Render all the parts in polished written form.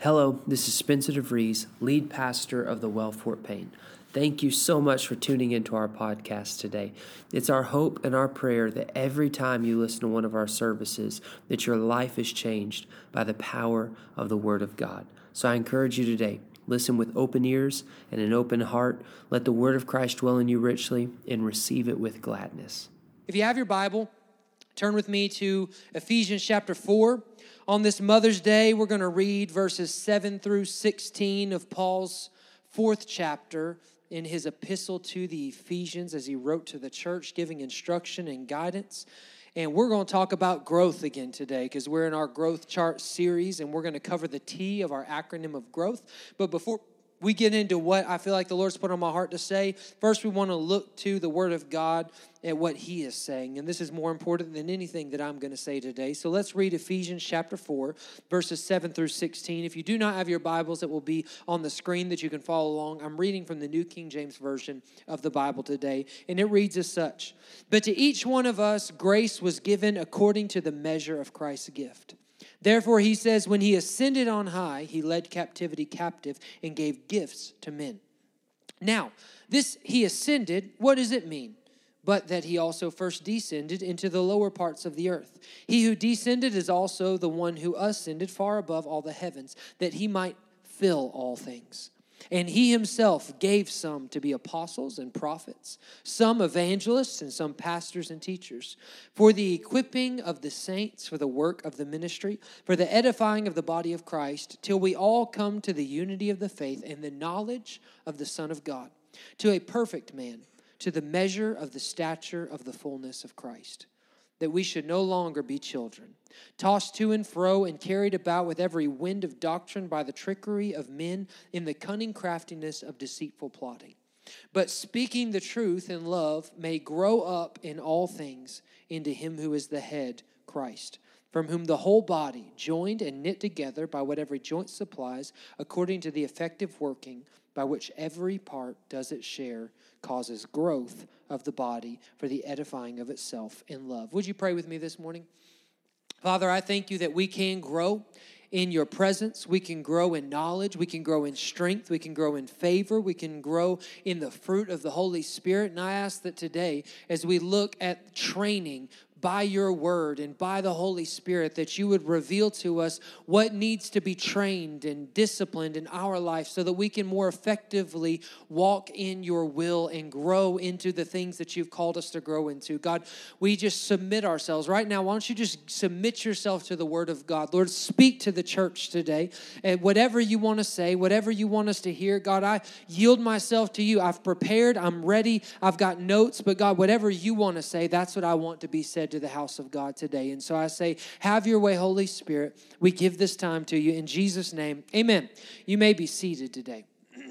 Hello, this is Spencer DeVries, lead pastor of the Well Fort Payne. Thank you so much for tuning into our podcast today. It's our hope and our prayer that every time you listen to one of our services, that your life is changed by the power of the Word of God. So I encourage you today, listen with open ears and an open heart. Let the Word of Christ dwell in you richly and receive it with gladness. If you have your Bible, turn with me to Ephesians chapter 4. On this Mother's Day, we're going to read verses 7 through 16 of Paul's fourth chapter in his epistle to the Ephesians as he wrote to the church, giving instruction and guidance. And we're going to talk about growth again today because we're in our growth chart series and we're going to cover the T of our acronym of growth. But before we get into what I feel like the Lord's put on my heart to say, first we want to look to the Word of God and what He is saying. And this is more important than anything that I'm going to say today. So let's read Ephesians chapter 4, verses 7 through 16. If you do not have your Bibles, it will be on the screen that you can follow along. I'm reading from the New King James Version of the Bible today, and it reads as such. But to each one of us, grace was given according to the measure of Christ's gift. Therefore, he says, when he ascended on high, he led captivity captive and gave gifts to men. Now, this he ascended, what does it mean? But that he also first descended into the lower parts of the earth. He who descended is also the one who ascended far above all the heavens, that he might fill all things. And he himself gave some to be apostles and prophets, some evangelists and some pastors and teachers, for the equipping of the saints for the work of the ministry, for the edifying of the body of Christ, till we all come to the unity of the faith and the knowledge of the Son of God, to a perfect man, to the measure of the stature of the fullness of Christ, that we should no longer be children, tossed to and fro and carried about with every wind of doctrine by the trickery of men in the cunning craftiness of deceitful plotting. But speaking the truth in love may grow up in all things into him who is the head, Christ, from whom the whole body, joined and knit together by what every joint supplies, according to the effective working by which every part does its share, causes growth of the body for the edifying of itself in love. Would you pray with me this morning? Father, I thank you that we can grow in your presence. We can grow in knowledge. We can grow in strength. We can grow in favor. We can grow in the fruit of the Holy Spirit. And I ask that today, as we look at training by your word and by the Holy Spirit, that you would reveal to us what needs to be trained and disciplined in our life so that we can more effectively walk in your will and grow into the things that you've called us to grow into. God, we just submit ourselves. Right now, why don't you just submit yourself to the word of God? Lord, speak to the church today. And whatever you want to say, whatever you want us to hear, God, I yield myself to you. I've prepared. I'm ready. I've got notes. But God, whatever you want to say, that's what I want to be said to the house of God today. And so I say, have your way, Holy Spirit. We give this time to you in Jesus' name. Amen. You may be seated today.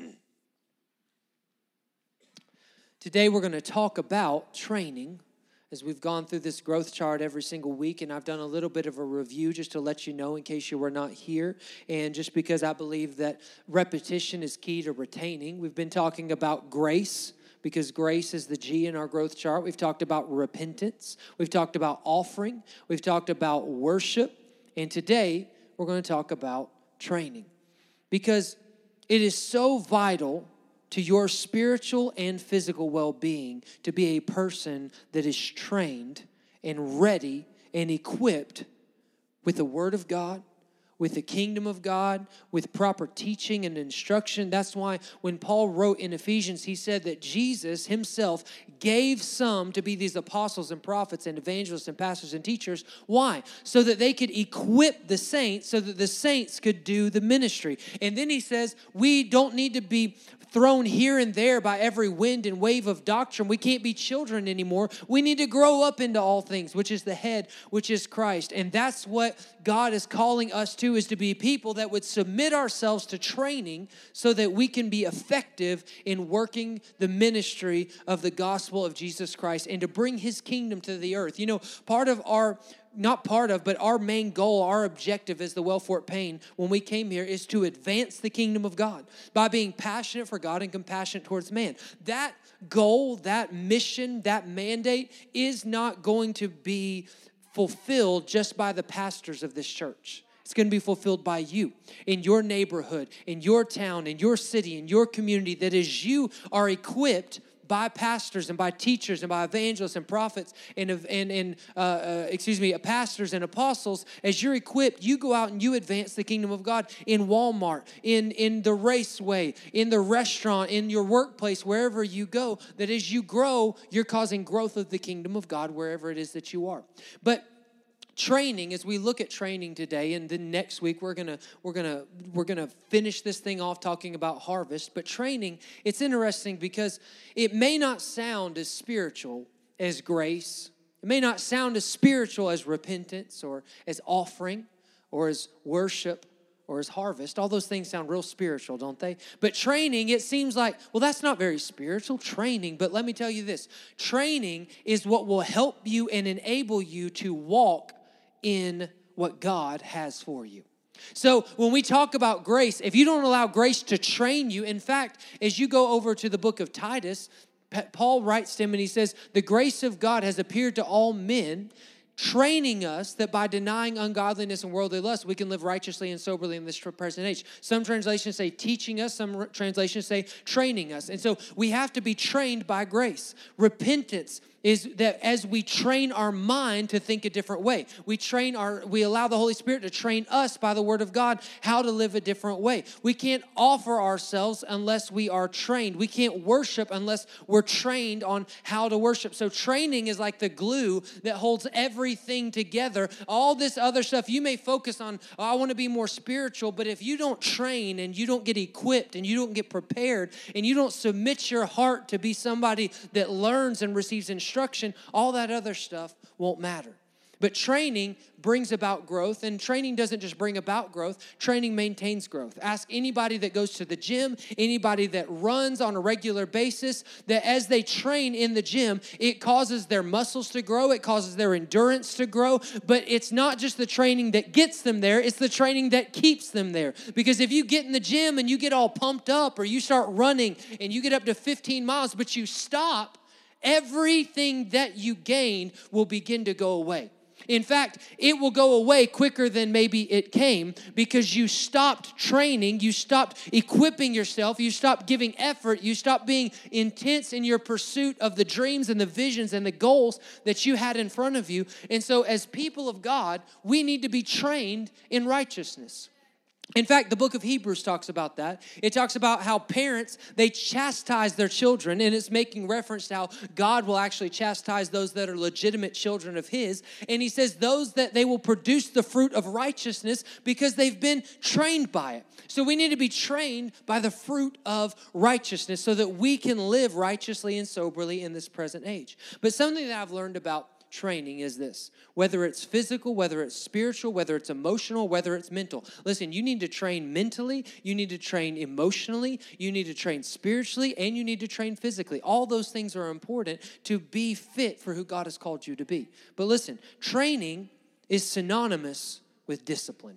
Today we're going to talk about training as we've gone through this growth chart every single week, and I've done a little bit of a review just to let you know in case you were not here, and just because I believe that repetition is key to retaining. We've been talking about grace, because grace is the G in our growth chart. We've talked about repentance. We've talked about offering. We've talked about worship. And today, we're going to talk about training. Because it is so vital to your spiritual and physical well-being to be a person that is trained and ready and equipped with the Word of God, with the kingdom of God, with proper teaching and instruction. That's why when Paul wrote in Ephesians, he said that Jesus himself gave some to be these apostles and prophets and evangelists and pastors and teachers. Why? So that they could equip the saints, so that the saints could do the ministry. And then he says, we don't need to be thrown here and there by every wind and wave of doctrine. We can't be children anymore. We need to grow up into all things, which is the head, which is Christ. And that's what God is calling us to, is to be people that would submit ourselves to training so that we can be effective in working the ministry of the gospel of Jesus Christ and to bring his kingdom to the earth. You know, but our main goal, our objective as the Well Fort Payne when we came here is to advance the kingdom of God by being passionate for God and compassionate towards man. That goal, that mission, that mandate is not going to be fulfilled just by the pastors of this church. It's going to be fulfilled by you in your neighborhood, in your town, in your city, in your community, that as you are equipped by pastors and by teachers and by evangelists and prophets and pastors and apostles, as you're equipped, you go out and you advance the kingdom of God in Walmart, in the raceway, in the restaurant, in your workplace, wherever you go, that as you grow, you're causing growth of the kingdom of God wherever it is that you are. But training, as we look at training today, and then next week we're gonna finish this thing off talking about harvest. But training, it's interesting because it may not sound as spiritual as grace. It may not sound as spiritual as repentance or as offering or as worship or as harvest. All those things sound real spiritual, don't they? But training, it seems like, well, that's not very spiritual, training. But let me tell you this. Training is what will help you and enable you to walk in what God has for you. So when we talk about grace, if you don't allow grace to train you, in fact, as you go over to the book of Titus, Paul writes to him and he says, the grace of God has appeared to all men, training us that by denying ungodliness and worldly lust, we can live righteously and soberly in this present age. Some translations say teaching us, some translations say training us. And so we have to be trained by grace. Repentance is that as we train our mind to think a different way, we allow the Holy Spirit to train us by the Word of God how to live a different way. We can't offer ourselves unless we are trained. We can't worship unless we're trained on how to worship. So training is like the glue that holds everything together. All this other stuff, you may focus on, oh, I want to be more spiritual, but if you don't train and you don't get equipped and you don't get prepared and you don't submit your heart to be somebody that learns and receives instruction, all that other stuff won't matter. But training brings about growth, and training doesn't just bring about growth, training maintains growth. Ask anybody that goes to the gym, anybody that runs on a regular basis, that as they train in the gym, it causes their muscles to grow, it causes their endurance to grow, but it's not just the training that gets them there, it's the training that keeps them there. Because if you get in the gym and you get all pumped up, or you start running and you get up to 15 miles, but you stop, everything that you gained will begin to go away. In fact, it will go away quicker than maybe it came because you stopped training, you stopped equipping yourself, you stopped giving effort, you stopped being intense in your pursuit of the dreams and the visions and the goals that you had in front of you. And so as people of God, we need to be trained in righteousness. In fact, the book of Hebrews talks about that. It talks about how parents, they chastise their children, and it's making reference to how God will actually chastise those that are legitimate children of His. And He says those that they will produce the fruit of righteousness because they've been trained by it. So we need to be trained by the fruit of righteousness so that we can live righteously and soberly in this present age. But something that I've learned about training is this. Whether it's physical, whether it's spiritual, whether it's emotional, whether it's mental. Listen, you need to train mentally, you need to train emotionally, you need to train spiritually, and you need to train physically. All those things are important to be fit for who God has called you to be. But listen, training is synonymous with discipline.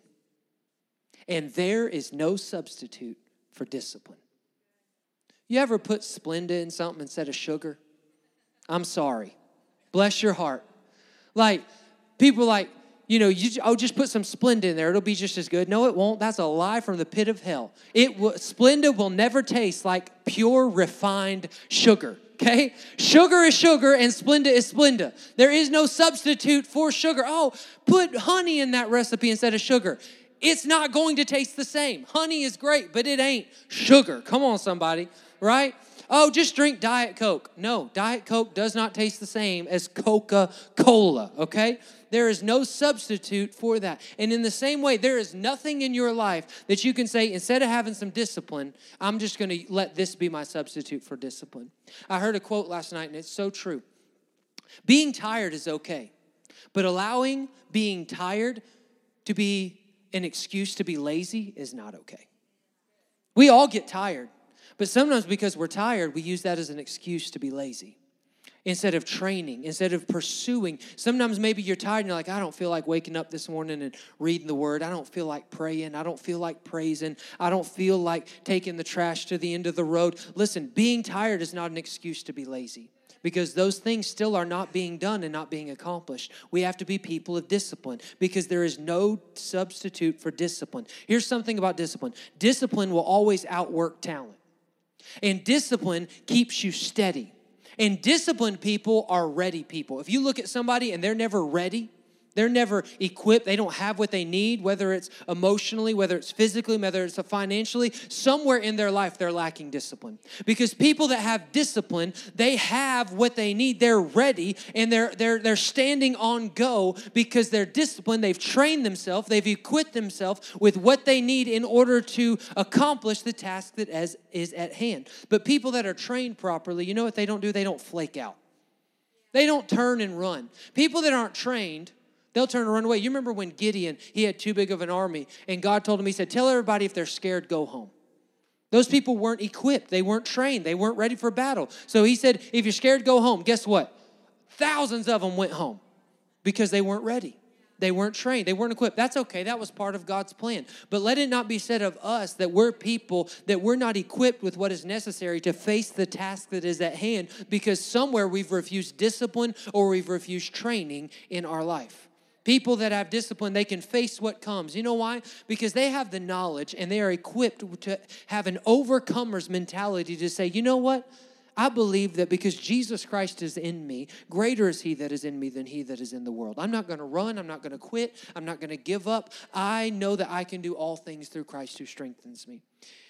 And there is no substitute for discipline. You ever put Splenda in something instead of sugar? I'm sorry. Bless your heart. Like, people like, just put some Splenda in there. It'll be just as good. No, it won't. That's a lie from the pit of hell. Splenda will never taste like pure, refined sugar, okay? Sugar is sugar and Splenda is Splenda. There is no substitute for sugar. Oh, put honey in that recipe instead of sugar. It's not going to taste the same. Honey is great, but it ain't sugar. Come on, somebody, right? Oh, just drink Diet Coke. No, Diet Coke does not taste the same as Coca-Cola, okay? There is no substitute for that. And in the same way, there is nothing in your life that you can say, instead of having some discipline, I'm just going to let this be my substitute for discipline. I heard a quote last night, and it's so true. Being tired is okay, but allowing being tired to be an excuse to be lazy is not okay. We all get tired. But sometimes because we're tired, we use that as an excuse to be lazy. Instead of training, instead of pursuing. Sometimes maybe you're tired and you're like, I don't feel like waking up this morning and reading the Word. I don't feel like praying. I don't feel like praising. I don't feel like taking the trash to the end of the road. Listen, being tired is not an excuse to be lazy. because those things still are not being done and not being accomplished. We have to be people of discipline because there is no substitute for discipline. Here's something about discipline. Discipline will always outwork talent. And discipline keeps you steady. And disciplined people are ready people. If you look at somebody and they're never ready, they're never equipped, they don't have what they need, whether it's emotionally, whether it's physically, whether it's financially, somewhere in their life they're lacking discipline. Because people that have discipline, they have what they need, they're ready, and they're standing on go because they're disciplined, they've trained themselves, they've equipped themselves with what they need in order to accomplish the task that is at hand. But people that are trained properly, you know what they don't do? They don't flake out. They don't turn and run. People that aren't trained, they'll turn and run away. You remember when Gideon, he had too big of an army, and God told him, he said, tell everybody if they're scared, go home. Those people weren't equipped. They weren't trained. They weren't ready for battle. So he said, if you're scared, go home. Guess what? Thousands of them went home because they weren't ready. They weren't trained. They weren't equipped. That's okay. That was part of God's plan. But let it not be said of us that we're people that we're not equipped with what is necessary to face the task that is at hand because somewhere we've refused discipline or we've refused training in our life. People that have discipline, they can face what comes. You know why? Because they have the knowledge and they are equipped to have an overcomer's mentality to say, you know what? I believe that because Jesus Christ is in me, greater is he that is in me than he that is in the world. I'm not going to run. I'm not going to quit. I'm not going to give up. I know that I can do all things through Christ who strengthens me.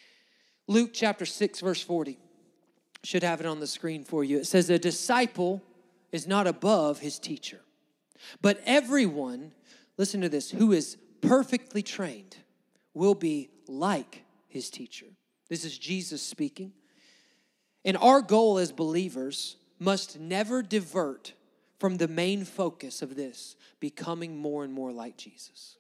Luke chapter 6, verse 40. Should have it on the screen for you. It says, a disciple is not above his teacher. But everyone, listen to this, who is perfectly trained will be like his teacher. This is Jesus speaking. And our goal as believers must never divert from the main focus of this, becoming more and more like Jesus.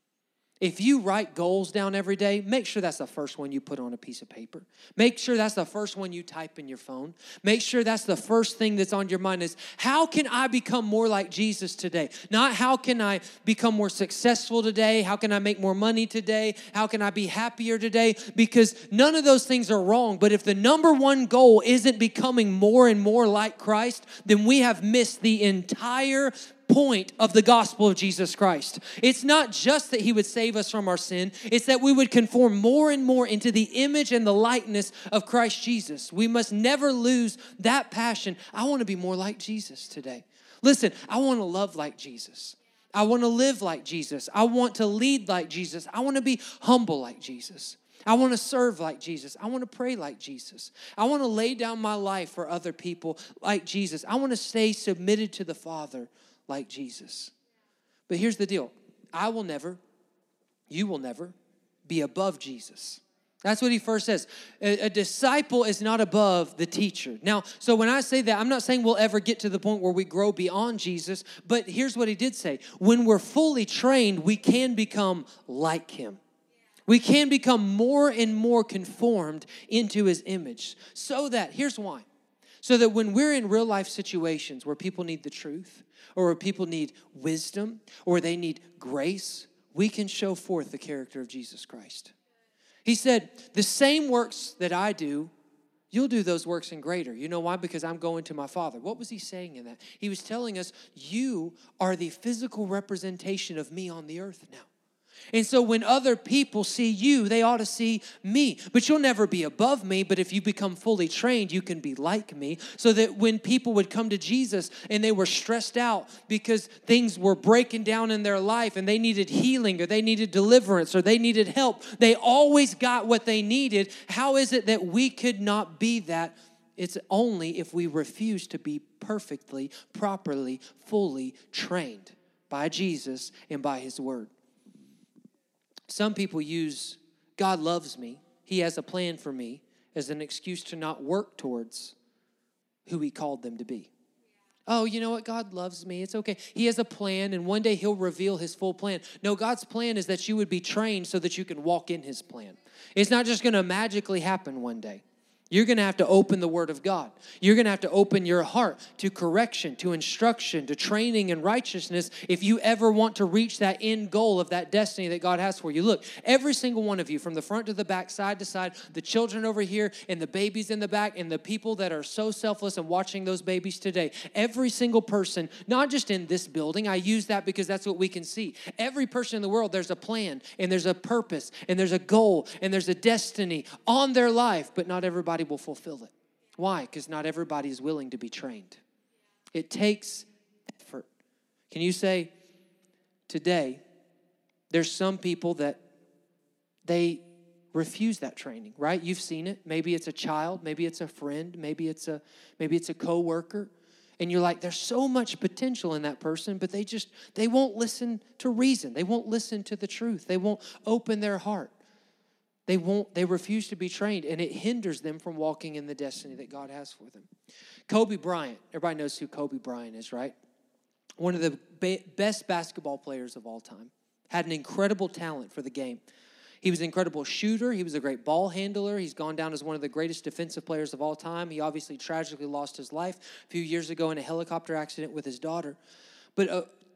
If you write goals down every day, make sure that's the first one you put on a piece of paper. Make sure that's the first one you type in your phone. Make sure that's the first thing that's on your mind is, how can I become more like Jesus today? Not how can I become more successful today? How can I make more money today? How can I be happier today? Because none of those things are wrong. But if the number one goal isn't becoming more and more like Christ, then we have missed the entire point of the gospel of Jesus Christ. It's not just that he would save us from our sin. It's that we would conform more and more into the image and the likeness of Christ Jesus. We must never lose that passion. I want to be more like Jesus today. Listen, I want to love like Jesus. I want to live like Jesus. I want to lead like Jesus. I want to be humble like Jesus. I want to serve like Jesus. I want to pray like Jesus. I want to lay down my life for other people like Jesus. I want to stay submitted to the Father like Jesus. But here's the deal. I will never, you will never be above Jesus. That's what he first says. A disciple is not above the teacher. Now, so when I say that, I'm not saying we'll ever get to the point where we grow beyond Jesus, but here's what he did say. When we're fully trained, we can become like him. We can become more and more conformed into his image. So that, here's why. So that when we're in real life situations where people need the truth, or where people need wisdom, or they need grace, we can show forth the character of Jesus Christ. He said, the same works that I do, you'll do those works in greater. You know why? Because I'm going to my Father. What was he saying in that? He was telling us, you are the physical representation of me on the earth now. And so when other people see you, they ought to see me. But you'll never be above me. But if you become fully trained, you can be like me. So that when people would come to Jesus and they were stressed out because things were breaking down in their life and they needed healing or they needed deliverance or they needed help, they always got what they needed. How is it that we could not be that? It's only if we refuse to be perfectly, properly, fully trained by Jesus and by his word. Some people use God loves me, he has a plan for me, as an excuse to not work towards who he called them to be. Oh, you know what? God loves me. It's okay. He has a plan, and one day he'll reveal his full plan. No, God's plan is that you would be trained so that you can walk in his plan. It's not just going to magically happen one day. You're going to have to open the Word of God. You're going to have to open your heart to correction, to instruction, to training in righteousness if you ever want to reach that end goal of that destiny that God has for you. Look, every single one of you, from the front to the back, side to side, the children over here and the babies in the back and the people that are so selfless and watching those babies today, every single person, not just in this building, I use that because that's what we can see. Every person in the world, there's a plan and there's a purpose and there's a goal and there's a destiny on their life, but not everybody will fulfill it. Why? Because not everybody is willing to be trained. It takes effort. Can you say, today, there's some people that they refuse that training, right? You've seen it. Maybe it's a child, maybe it's a friend, maybe it's a coworker, and you're like, there's so much potential in that person, but they won't listen to reason. They won't listen to the truth. They won't open their heart. They refuse to be trained, and it hinders them from walking in the destiny that God has for them. Kobe Bryant, everybody knows who Kobe Bryant is, right? One of the best basketball players of all time. Had an incredible talent for the game. He was an incredible shooter. He was a great ball handler. He's gone down as one of the greatest defensive players of all time. He obviously tragically lost his life a few years ago in a helicopter accident with his daughter. But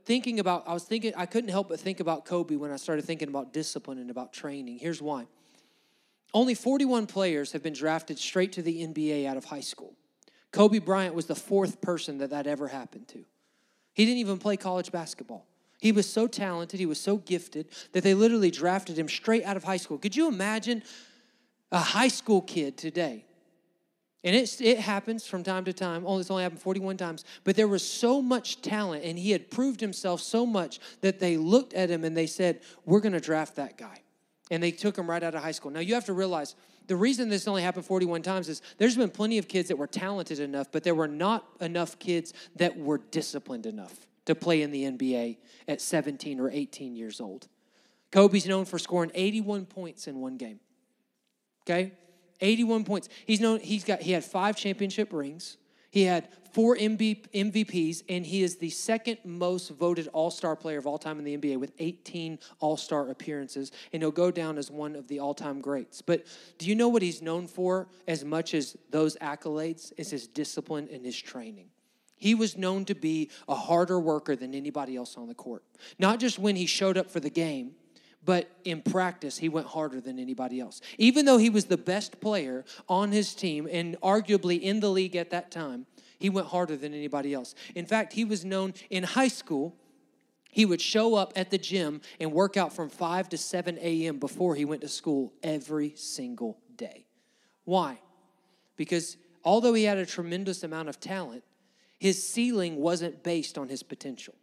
I couldn't help but think about Kobe when I started thinking about discipline and about training. Here's why. Only 41 players have been drafted straight to the NBA out of high school. Kobe Bryant was the fourth person that ever happened to. He didn't even play college basketball. He was so talented, he was so gifted, that they literally drafted him straight out of high school. Could you imagine a high school kid today? And it happens from time to time. It's only happened 41 times. But there was so much talent, and he had proved himself so much that they looked at him and they said, we're going to draft that guy. And they took him right out of high school. Now, you have to realize the reason this only happened 41 times is there's been plenty of kids that were talented enough, but there were not enough kids that were disciplined enough to play in the NBA at 17 or 18 years old. Kobe's known for scoring 81 points in one game. Okay? 81 points. He had 5 championship rings. He had 4 MVPs, and he is the second most voted all-star player of all time in the NBA with 18 all-star appearances, and he'll go down as one of the all-time greats. But do you know what he's known for as much as those accolades? Is his discipline and his training. He was known to be a harder worker than anybody else on the court. Not just when he showed up for the game, but in practice, he went harder than anybody else. Even though he was the best player on his team and arguably in the league at that time, he went harder than anybody else. In fact, he was known in high school, he would show up at the gym and work out from 5 to 7 a.m. before he went to school every single day. Why? Because although he had a tremendous amount of talent, his ceiling wasn't based on his potential.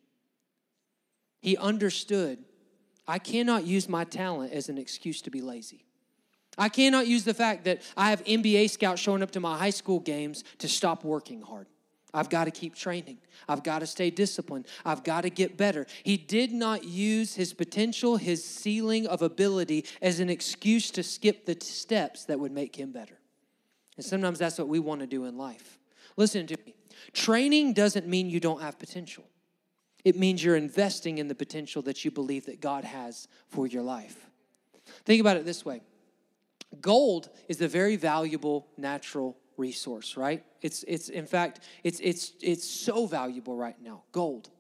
He understood, I cannot use my talent as an excuse to be lazy. I cannot use the fact that I have NBA scouts showing up to my high school games to stop working hard. I've got to keep training. I've got to stay disciplined. I've got to get better. He did not use his potential, his ceiling of ability as an excuse to skip the steps that would make him better. And sometimes that's what we want to do in life. Listen to me. Training doesn't mean you don't have potential. It means you're investing in the potential that you believe that God has for your life. Think about it this way. Gold is a very valuable natural resource, right? It's in fact, it's so valuable right now, gold.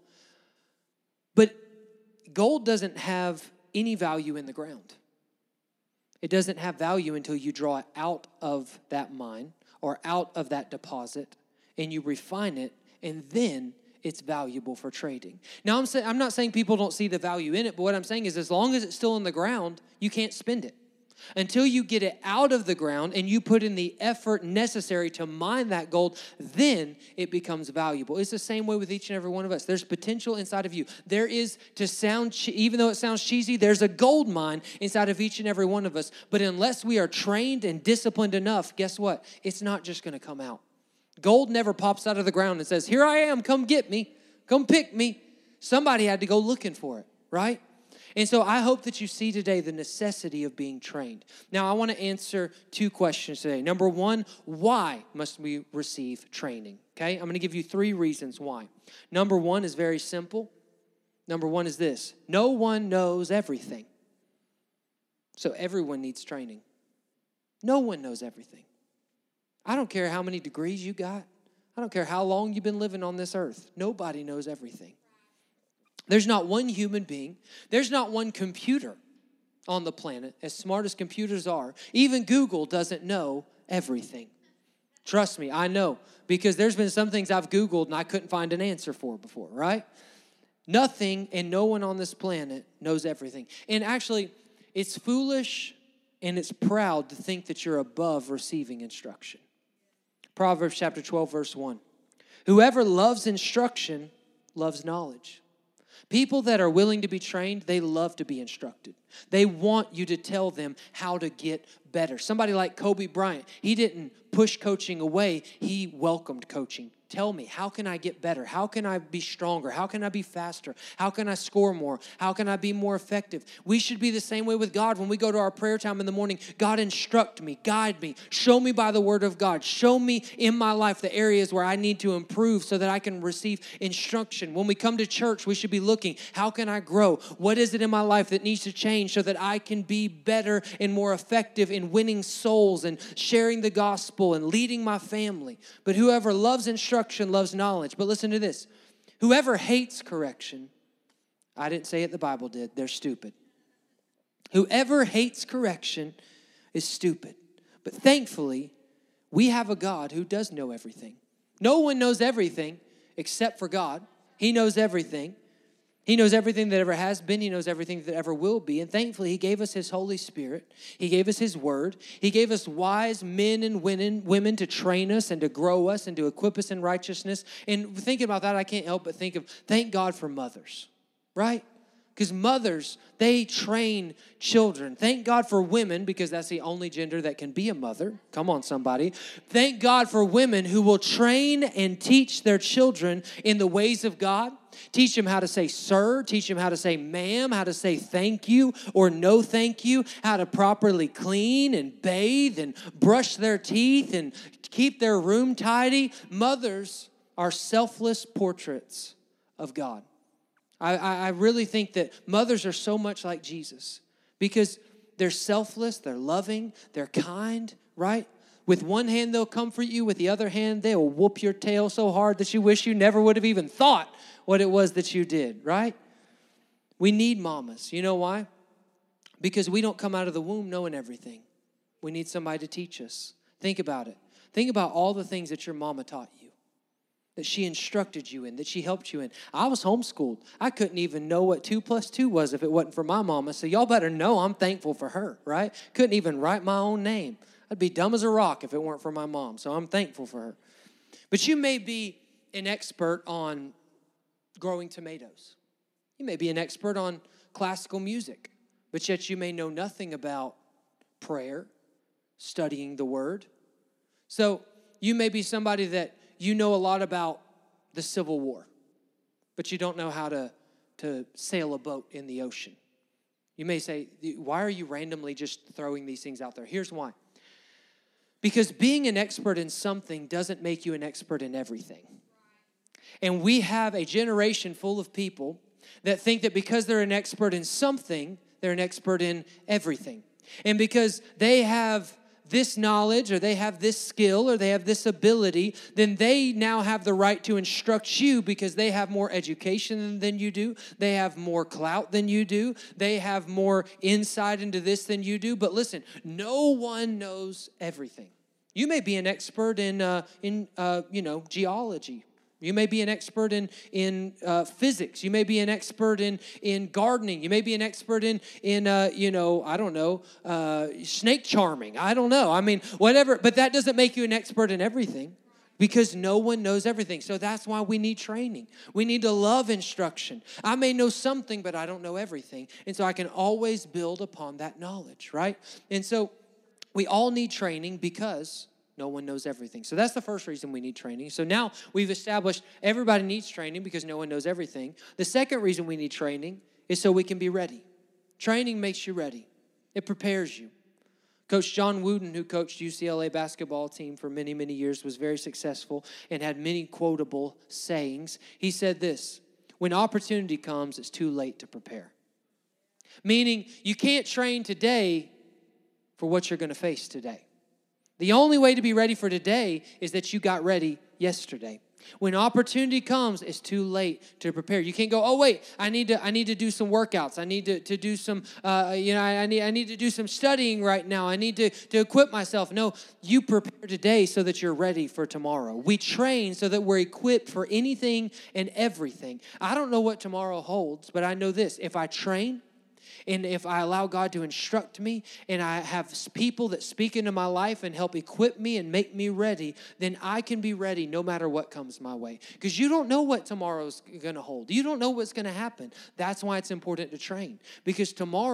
But gold doesn't have any value in the ground. It doesn't have value until you draw it out of that mine or out of that deposit and you refine it, and then it's valuable for trading. Now, I'm not saying people don't see the value in it, but what I'm saying is as long as it's still in the ground, you can't spend it. Until you get it out of the ground and you put in the effort necessary to mine that gold, then it becomes valuable. It's the same way with each and every one of us. There's potential inside of you. There is, even though it sounds cheesy, there's a gold mine inside of each and every one of us. But unless we are trained and disciplined enough, guess what? It's not just going to come out. Gold never pops out of the ground and says, here I am, come get me, come pick me. Somebody had to go looking for it, right? And so I hope that you see today the necessity of being trained. Now, I want to answer 2 questions today. Number 1, why must we receive training? Okay, I'm going to give you 3 reasons why. Number 1 is very simple. Number 1 is this: no one knows everything. So everyone needs training. No one knows everything. I don't care how many degrees you got. I don't care how long you've been living on this earth. Nobody knows everything. There's not one human being. There's not one computer on the planet, as smart as computers are. Even Google doesn't know everything. Trust me, I know. Because there's been some things I've Googled and I couldn't find an answer for before, right? Nothing and no one on this planet knows everything. And actually, it's foolish and it's proud to think that you're above receiving instruction. Proverbs chapter 12, verse 1. Whoever loves instruction loves knowledge. People that are willing to be trained, they love to be instructed. They want you to tell them how to get better. Somebody like Kobe Bryant, he didn't push coaching away. He welcomed coaching. Tell me, how can I get better? How can I be stronger? How can I be faster? How can I score more? How can I be more effective? We should be the same way with God. When we go to our prayer time in the morning, God, instruct me, guide me, show me by the word of God. Show me in my life the areas where I need to improve so that I can receive instruction. When we come to church, we should be looking, how can I grow? What is it in my life that needs to change so that I can be better and more effective in winning souls and sharing the gospel and leading my family? But whoever loves instruction loves knowledge. But listen to this. Whoever hates correction, I didn't say it, the Bible did. They're stupid. Whoever hates correction is stupid. But thankfully, we have a God who does know everything. No one knows everything except for God. He knows everything. He knows everything that ever has been. He knows everything that ever will be. And thankfully, He gave us His Holy Spirit. He gave us His Word. He gave us wise men and women to train us and to grow us and to equip us in righteousness. And thinking about that, I can't help but think of, thank God for mothers, right? Because mothers, they train children. Thank God for women, because that's the only gender that can be a mother. Come on, somebody. Thank God for women who will train and teach their children in the ways of God. Teach them how to say sir, teach them how to say ma'am, how to say thank you or no thank you, how to properly clean and bathe and brush their teeth and keep their room tidy. Mothers are selfless portraits of God. I really think that mothers are so much like Jesus because they're selfless, they're loving, they're kind, right? With one hand, they'll comfort you. With the other hand, they'll whoop your tail so hard that you wish you never would have even thought what it was that you did, right? We need mamas. You know why? Because we don't come out of the womb knowing everything. We need somebody to teach us. Think about it. Think about all the things that your mama taught you, that she instructed you in, that she helped you in. I was homeschooled. I couldn't even know what 2 + 2 was if it wasn't for my mama. So y'all better know I'm thankful for her, right? Couldn't even write my own name. I'd be dumb as a rock if it weren't for my mom. So I'm thankful for her. But you may be an expert on growing tomatoes. You may be an expert on classical music, but yet you may know nothing about prayer, studying the word. So you may be somebody that you know a lot about the Civil War, but you don't know how to sail a boat in the ocean. You may say, why are you randomly just throwing these things out there? Here's why. Because being an expert in something doesn't make you an expert in everything. And we have a generation full of people that think that because they're an expert in something, they're an expert in everything. And because they have this knowledge or they have this skill or they have this ability, then they now have the right to instruct you because they have more education than you do. They have more clout than you do. They have more insight into this than you do. But listen, no one knows everything. You may be an expert in geology. You may be an expert in physics. You may be an expert in gardening. You may be an expert in snake charming. I don't know. I mean, whatever. But that doesn't make you an expert in everything because no one knows everything. So that's why we need training. We need to love instruction. I may know something, but I don't know everything. And so I can always build upon that knowledge, right? And so we all need training because no one knows everything. So that's the first reason we need training. So now we've established everybody needs training because no one knows everything. The second reason we need training is so we can be ready. Training makes you ready. It prepares you. Coach John Wooden, who coached UCLA basketball team for many, many years, was very successful and had many quotable sayings. He said this, when opportunity comes, it's too late to prepare. Meaning you can't train today for what you're going to face today. The only way to be ready for today is that you got ready yesterday. When opportunity comes, it's too late to prepare. You can't go, oh wait, I need to do some workouts. I need to do some, I need to do some studying right now. I need to equip myself. No, you prepare today so that you're ready for tomorrow. We train so that we're equipped for anything and everything. I don't know what tomorrow holds, but I know this: if I train, and if I allow God to instruct me, and I have people that speak into my life and help equip me and make me ready, then I can be ready no matter what comes my way. Because you don't know what tomorrow's going to hold. You don't know what's going to happen. That's why it's important to train. Because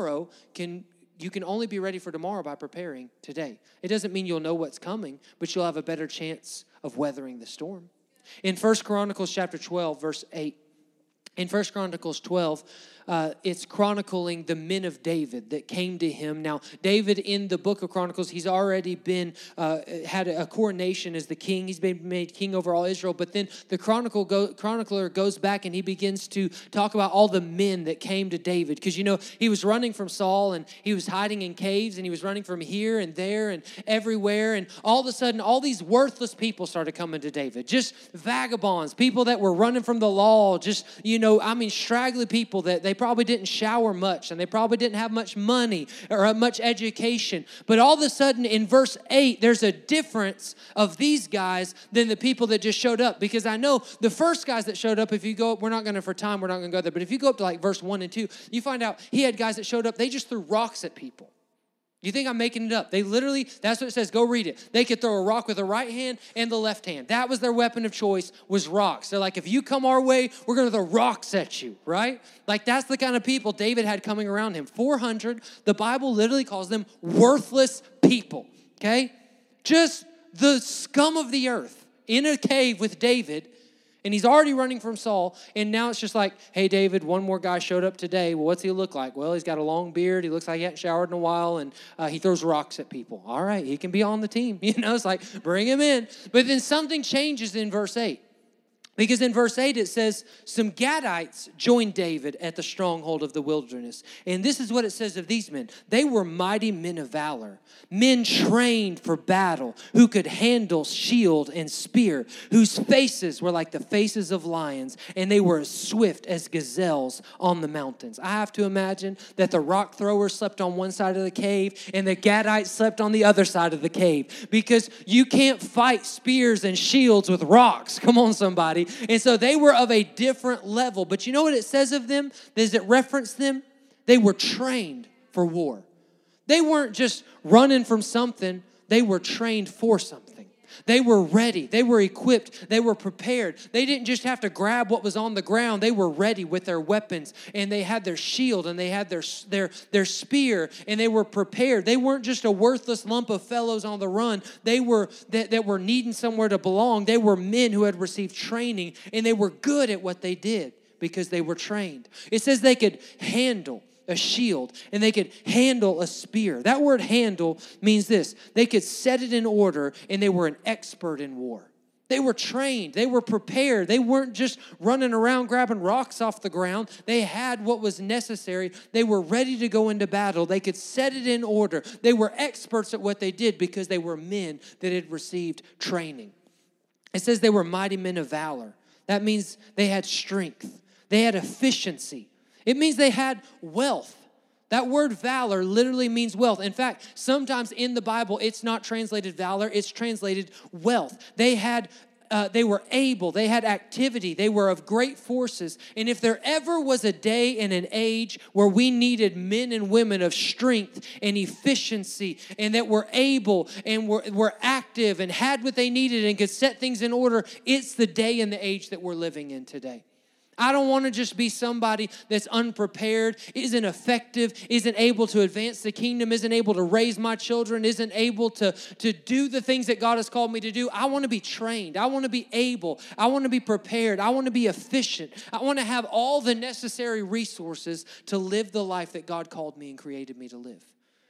you can only be ready for tomorrow by preparing today. It doesn't mean you'll know what's coming, but you'll have a better chance of weathering the storm. In 1 Chronicles chapter 12, verse 8, in 1 Chronicles 12, it's chronicling the men of David that came to him. Now, David in the book of Chronicles, he's already been, had a coronation as the king. He's been made king over all Israel. But then the chronicler goes back and he begins to talk about all the men that came to David. Because, he was running from Saul and he was hiding in caves and he was running from here and there and everywhere. And all of a sudden, all these worthless people started coming to David. Just vagabonds, people that were running from the law, just, straggly people that they probably didn't shower much and they probably didn't have much money or much education. But all of a sudden in verse 8, there's a difference of these guys than the people that just showed up. Because I know the first guys that showed up, if you go up, we're not going to go there, but if you go up to like verse 1 and 2, you find out he had guys that showed up, they just threw rocks at people. You think I'm making it up? They literally, that's what it says. Go read it. They could throw a rock with the right hand and the left hand. That was their weapon of choice, was rocks. They're like, if you come our way, we're going to throw rocks at you, right? Like that's the kind of people David had coming around him. 400, the Bible literally calls them worthless people, okay? Just the scum of the earth in a cave with David. And he's already running from Saul. And now it's just like, hey, David, one more guy showed up today. Well, what's he look like? Well, he's got a long beard. He looks like he hasn't showered in a while. And he throws rocks at people. All right, he can be on the team. It's like, bring him in. But then something changes in verse 8. Because in verse 8 it says, some Gadites joined David at the stronghold of the wilderness. And this is what it says of these men. They were mighty men of valor, men trained for battle, who could handle shield and spear, whose faces were like the faces of lions, and they were as swift as gazelles on the mountains. I have to imagine that the rock throwers slept on one side of the cave and the Gadites slept on the other side of the cave, because you can't fight spears and shields with rocks. Come on, somebody. And so they were of a different level. But you know what it says of them? Does it reference them? They were trained for war. They weren't just running from something. They were trained for something. They were ready. They were equipped. They were prepared. They didn't just have to grab what was on the ground. They were ready with their weapons, and they had their shield, and they had their spear, and they were prepared. They weren't just a worthless lump of fellows on the run. They were that were needing somewhere to belong. They were men who had received training, and they were good at what they did because they were trained. It says they could handle a shield, and they could handle a spear. That word handle means this: they could set it in order, and they were an expert in war. They were trained. They were prepared. They weren't just running around grabbing rocks off the ground. They had what was necessary. They were ready to go into battle. They could set it in order. They were experts at what they did because they were men that had received training. It says they were mighty men of valor. That means they had strength. They had efficiency. It means they had wealth. That word valor literally means wealth. In fact, sometimes in the Bible, it's not translated valor, it's translated wealth. They were able, they had activity, they were of great forces. And if there ever was a day and an age where we needed men and women of strength and efficiency, and that were able and were active and had what they needed and could set things in order, it's the day and the age that we're living in today. I don't want to just be somebody that's unprepared, isn't effective, isn't able to advance the kingdom, isn't able to raise my children, isn't able to do the things that God has called me to do. I want to be trained. I want to be able. I want to be prepared. I want to be efficient. I want to have all the necessary resources to live the life that God called me and created me to live.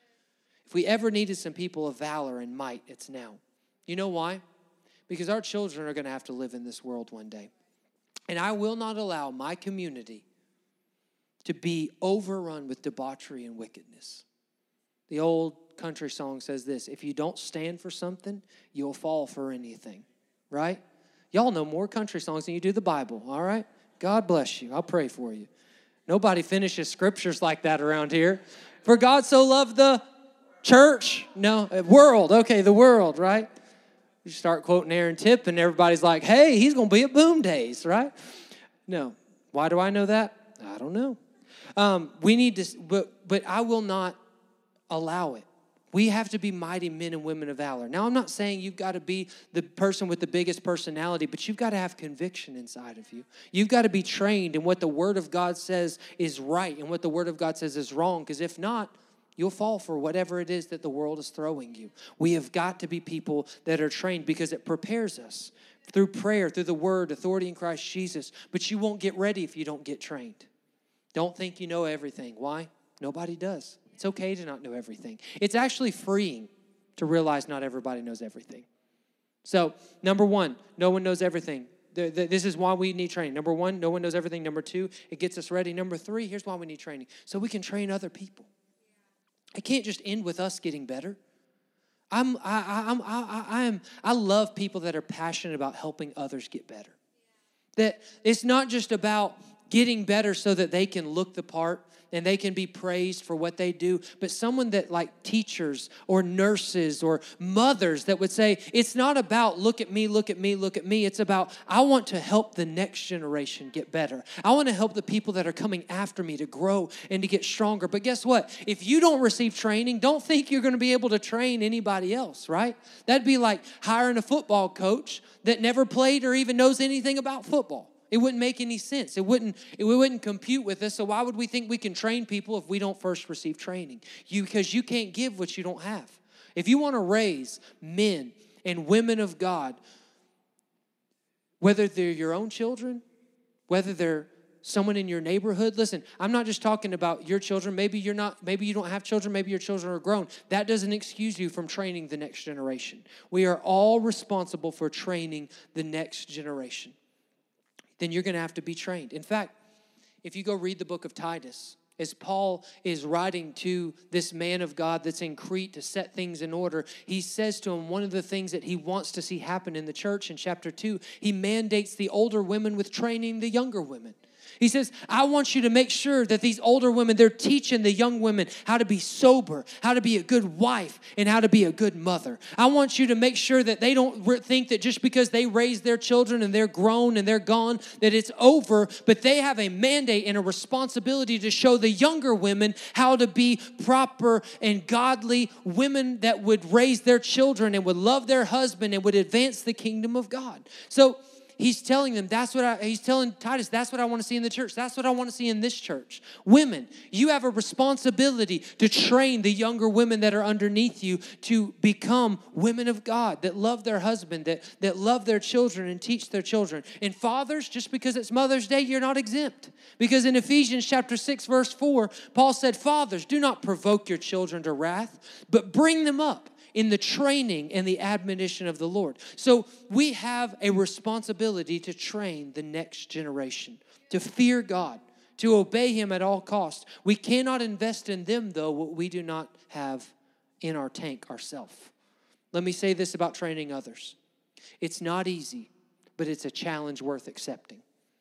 If we ever needed some people of valor and might, it's now. You know why? Because our children are going to have to live in this world one day. And I will not allow my community to be overrun with debauchery and wickedness. The old country song says this: if you don't stand for something, you'll fall for anything, right? Y'all know more country songs than you do the Bible, all right? God bless you. I'll pray for you. Nobody finishes scriptures like that around here. For God so loved the church. No, world. Okay, the world, right? You start quoting Aaron Tipp and everybody's like, hey, he's going to be at Boom Days, right? No. Why do I know that? I don't know. We need to, but I will not allow it. We have to be mighty men and women of valor. Now, I'm not saying you've got to be the person with the biggest personality, but you've got to have conviction inside of you. You've got to be trained in what the Word of God says is right and what the Word of God says is wrong, because if not, you'll fall for whatever it is that the world is throwing you. We have got to be people that are trained because it prepares us through prayer, through the Word, authority in Christ Jesus. But you won't get ready if you don't get trained. Don't think you know everything. Why? Nobody does. It's okay to not know everything. It's actually freeing to realize not everybody knows everything. So, number one, no one knows everything. This is why we need training. Number one, no one knows everything. Number two, it gets us ready. Number three, here's why we need training. So we can train other people. It can't just end with us getting better. I love people that are passionate about helping others get better. That it's not just about getting better so that they can look the part and they can be praised for what they do, but someone that like teachers or nurses or mothers that would say, it's not about look at me, look at me, look at me. It's about I want to help the next generation get better. I want to help the people that are coming after me to grow and to get stronger. But guess what? If you don't receive training, don't think you're going to be able to train anybody else, right? That'd be like hiring a football coach that never played or even knows anything about football. It wouldn't make any sense. It wouldn't compute with us. So why would we think we can train people if we don't first receive training? Because you can't give what you don't have. If you want to raise men and women of God, whether they're your own children, whether they're someone in your neighborhood, listen, I'm not just talking about your children. Maybe you don't have children. Maybe your children are grown. That doesn't excuse you from training the next generation. We are all responsible for training the next generation. Then you're going to have to be trained. In fact, if you go read the book of Titus, as Paul is writing to this man of God that's in Crete to set things in order, he says to him one of the things that he wants to see happen in the church in chapter 2, he mandates the older women with training the younger women. He says, I want you to make sure that these older women, they're teaching the young women how to be sober, how to be a good wife, and how to be a good mother. I want you to make sure that they don't think that just because they raise their children and they're grown and they're gone, that it's over, but they have a mandate and a responsibility to show the younger women how to be proper and godly women that would raise their children and would love their husband and would advance the kingdom of God. So he's telling them, he's telling Titus, that's what I want to see in the church. That's what I want to see in this church. Women, you have a responsibility to train the younger women that are underneath you to become women of God that love their husband, that love their children and teach their children. And fathers, just because it's Mother's Day, you're not exempt. Because in Ephesians chapter 6, verse 4, Paul said, fathers, do not provoke your children to wrath, but bring them up in the training and the admonition of the Lord. So we have a responsibility to train the next generation, to fear God, to obey Him at all costs. We cannot invest in them, though, what we do not have in our tank ourselves. Let me say this about training others. It's not easy, but it's a challenge worth accepting.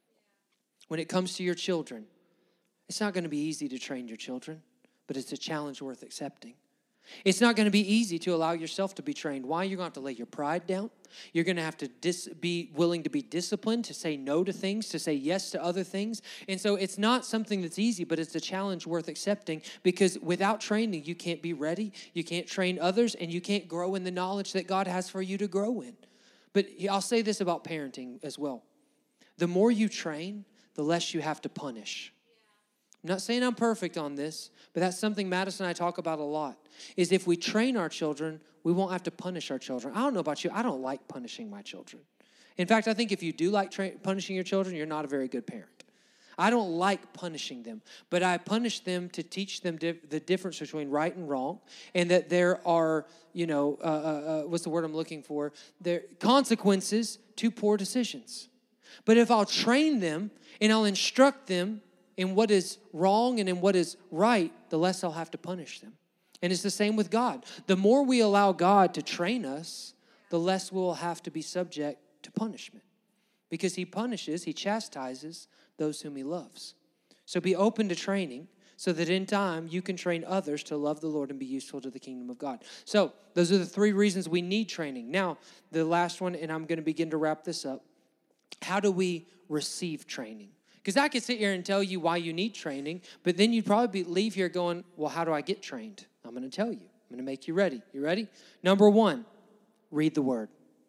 When it comes to your children, it's not going to be easy to train your children, but it's a challenge worth accepting. It's not going to be easy to allow yourself to be trained. Why? You're going to have to lay your pride down. You're going to have to be willing to be disciplined, to say no to things, to say yes to other things. And so it's not something that's easy, but it's a challenge worth accepting, because without training, you can't be ready, you can't train others, and you can't grow in the knowledge that God has for you to grow in. But I'll say this about parenting as well. The more you train, the less you have to punish. I'm not saying I'm perfect on this, but that's something Madison and I talk about a lot, is if we train our children, we won't have to punish our children. I don't know about you. I don't like punishing my children. In fact, I think if you do like punishing your children, you're not a very good parent. I don't like punishing them, but I punish them to teach them the difference between right and wrong, and that there are, what's the word I'm looking for? There are consequences to poor decisions. But if I'll train them and I'll instruct them in what is wrong and in what is right, the less I'll have to punish them. And it's the same with God. The more we allow God to train us, the less we'll have to be subject to punishment. Because he punishes, he chastises those whom he loves. So be open to training so that in time you can train others to love the Lord and be useful to the kingdom of God. So those are the 3 reasons we need training. Now, the last one, and I'm going to begin to wrap this up. How do we receive training? Because I could sit here and tell you why you need training, but then you'd probably leave here going, well, how do I get trained? I'm going to tell you. I'm going to make you ready. You ready? Number 1, read the Word.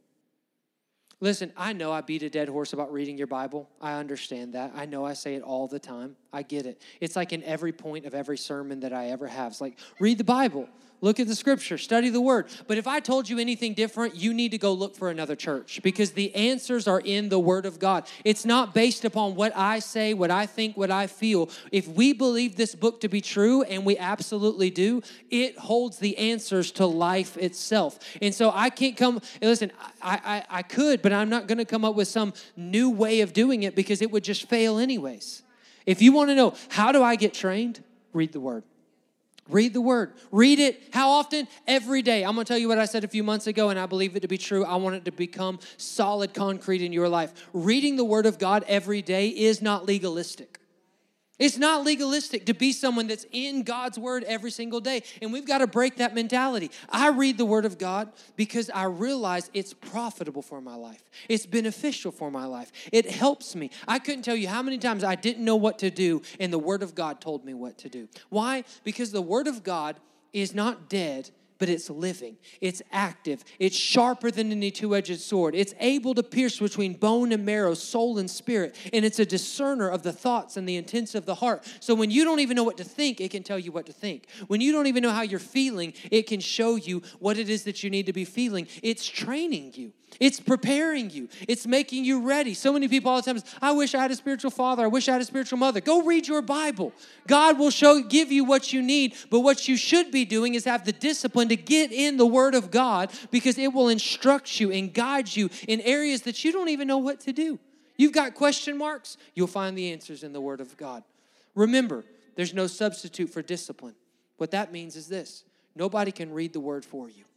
Listen, I know I beat a dead horse about reading your Bible. I understand that. I know I say it all the time. I get it. It's like in every point of every sermon that I ever have. It's like, read the Bible. Look at the Scripture. Study the Word. But if I told you anything different, you need to go look for another church because the answers are in the Word of God. It's not based upon what I say, what I think, what I feel. If we believe this book to be true, and we absolutely do, it holds the answers to life itself. And so I can't come, listen, I could, but I'm not going to come up with some new way of doing it because it would just fail anyways. If you want to know, how do I get trained? Read the Word. Read the Word. Read it. How often? Every day. I'm going to tell you what I said a few months ago, and I believe it to be true. I want it to become solid concrete in your life. Reading the Word of God every day is not legalistic. It's not legalistic to be someone that's in God's Word every single day. And we've got to break that mentality. I read the Word of God because I realize it's profitable for my life. It's beneficial for my life. It helps me. I couldn't tell you how many times I didn't know what to do and the Word of God told me what to do. Why? Because the Word of God is not dead, but it's living. It's active. It's sharper than any two-edged sword. It's able to pierce between bone and marrow, soul and spirit. And it's a discerner of the thoughts and the intents of the heart. So when you don't even know what to think, it can tell you what to think. When you don't even know how you're feeling, it can show you what it is that you need to be feeling. It's training you. It's preparing you. It's making you ready. So many people all the time say, I wish I had a spiritual father. I wish I had a spiritual mother. Go read your Bible. God will give you what you need. But what you should be doing is have the discipline to get in the Word of God because it will instruct you and guide you in areas that you don't even know what to do. You've got question marks. You'll find the answers in the Word of God. Remember, there's no substitute for discipline. What that means is this. Nobody can read the Word for you.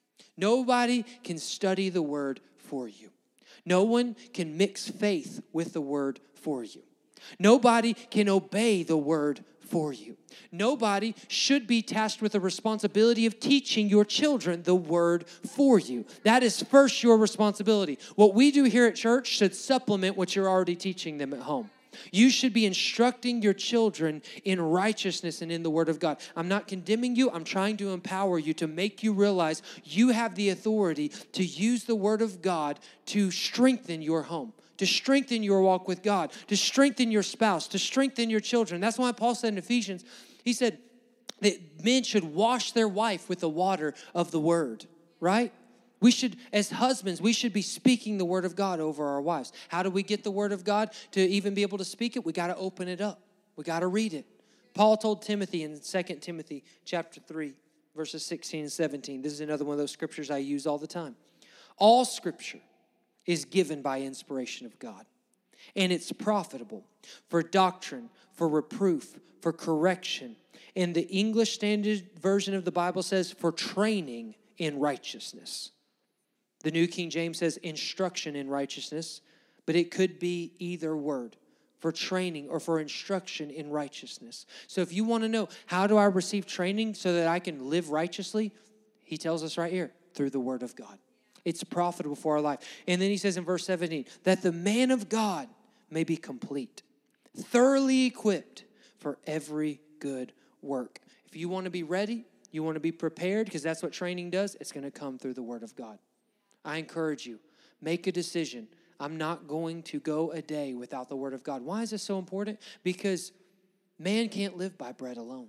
Nobody can study the Word for you. No one can mix faith with the Word for you. Nobody can obey the Word for you. Nobody should be tasked with the responsibility of teaching your children the Word for you. That is first your responsibility. What we do here at church should supplement what you're already teaching them at home. You should be instructing your children in righteousness and in the Word of God. I'm not condemning you. I'm trying to empower you to make you realize you have the authority to use the Word of God to strengthen your home, to strengthen your walk with God, to strengthen your spouse, to strengthen your children. That's why Paul said in Ephesians, he said that men should wash their wife with the water of the Word, right? We should, as husbands, we should be speaking the Word of God over our wives. How do we get the Word of God to even be able to speak it? We got to open it up. We got to read it. Paul told Timothy in 2 Timothy chapter 3, verses 16 and 17. This is another one of those scriptures I use all the time. All Scripture is given by inspiration of God, and it's profitable for doctrine, for reproof, for correction. And the English Standard Version of the Bible says for training in righteousness. The New King James says instruction in righteousness, but it could be either word, for training or for instruction in righteousness. So if you want to know, how do I receive training so that I can live righteously? He tells us right here, through the Word of God. It's profitable for our life. And then he says in verse 17, that the man of God may be complete, thoroughly equipped for every good work. If you want to be ready, you want to be prepared, because that's what training does, it's going to come through the Word of God. I encourage you, make a decision. I'm not going to go a day without the Word of God. Why is this so important? Because man can't live by bread alone,